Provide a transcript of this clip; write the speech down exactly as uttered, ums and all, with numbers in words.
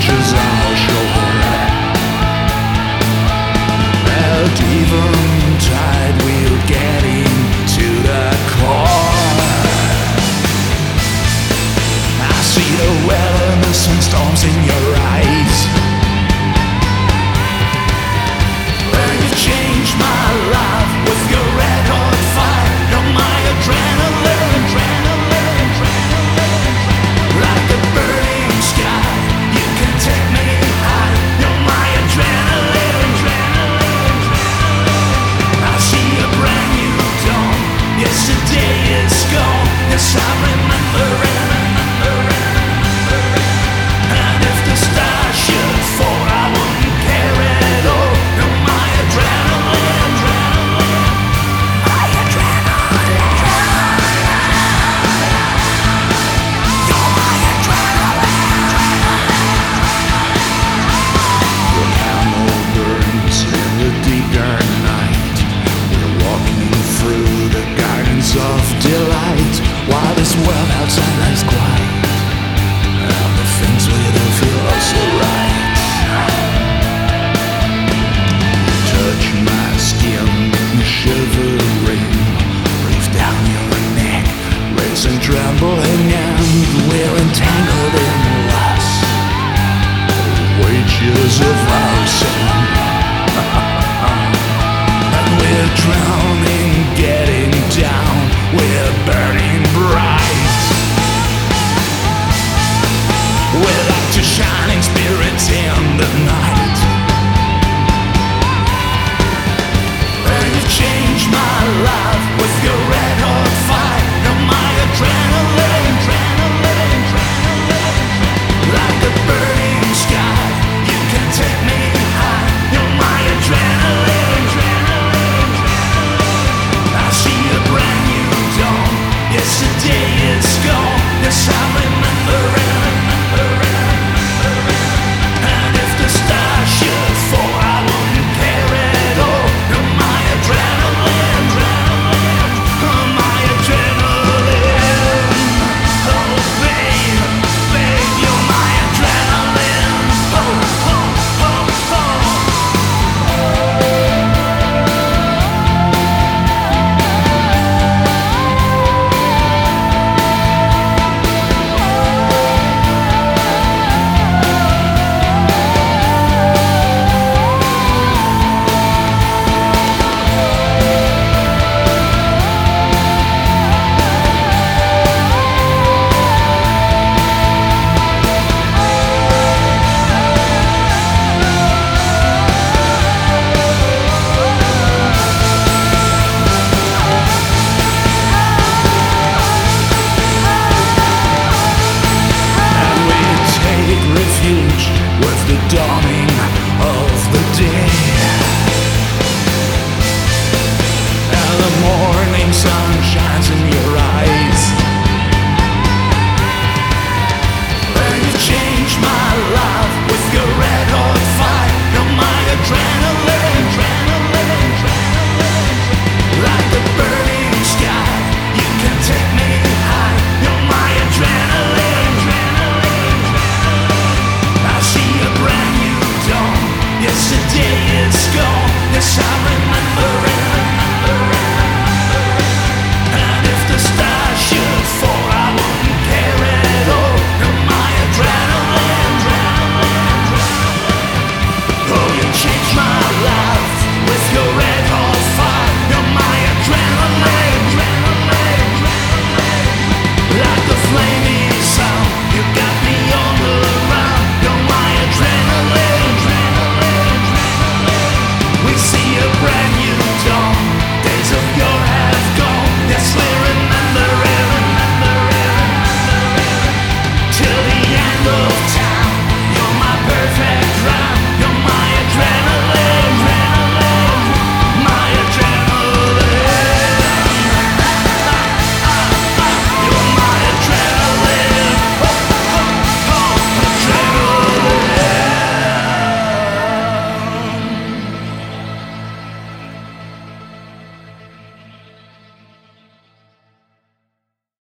wages are sure. At eventide we'll get into the core. I see the wilderness and storms in your eyes. You've changed my life with your red hot fire. You're my adrenaline, adrenaline, adrenaline. Like a burning sky, you can take me high. You're my adrenaline, adrenaline, adrenaline. I see a brand new dawn. Yesterday is gone. Yes, I remember it, remember it, remember it. And if the stars should fall, I wouldn't care at all. You're my adrenaline, adrenaline, my adrenaline. You're my adrenaline. The candle burns in the deep dark night. We're walking through the gardens of delight, while this world outside lies quiet, and the things we do feel so right. Touch my skin, shivering, breathe down your neck, raise and trembling, and we're entangled in lust, wages of our sin. And we're drowning, getting down, we're burning bright. We're like two shining spirits in the night. And you've changed my life with your red hot fire. You're my adrenaline, adrenaline, adrenaline. Like a burning sky, you can take me high. You're my adrenaline, adrenaline, adrenaline. I see a brand new dawn. Yesterday is gone. Yes, I remember it, remember it, remember it. And if the stars should fall, I wouldn't care at all. You're my adrenaline, adrenaline, oh, my adrenaline. Oh, babe, babe, you're my adrenaline. Oh, oh, oh, oh. And we take refuge with the dawning of the day. And the morning sun shines in your eyes. And you've changed my life with your red hot fire. You're my adrenaline, adrenaline, adrenaline. Like a burning sky, you can take me high. You're my adrenaline, adrenaline, adrenaline. I see a brand new dawn. Yesterday is gone. Yes, I remember it, remember it, remember it. And if the stars should fall, I wouldn't care at all. You're my adrenaline, adrenaline, adrenaline. Oh, you changed my life with your red hot fire. You're my adrenaline, adrenaline, adrenaline. Like the flaming sun, you got me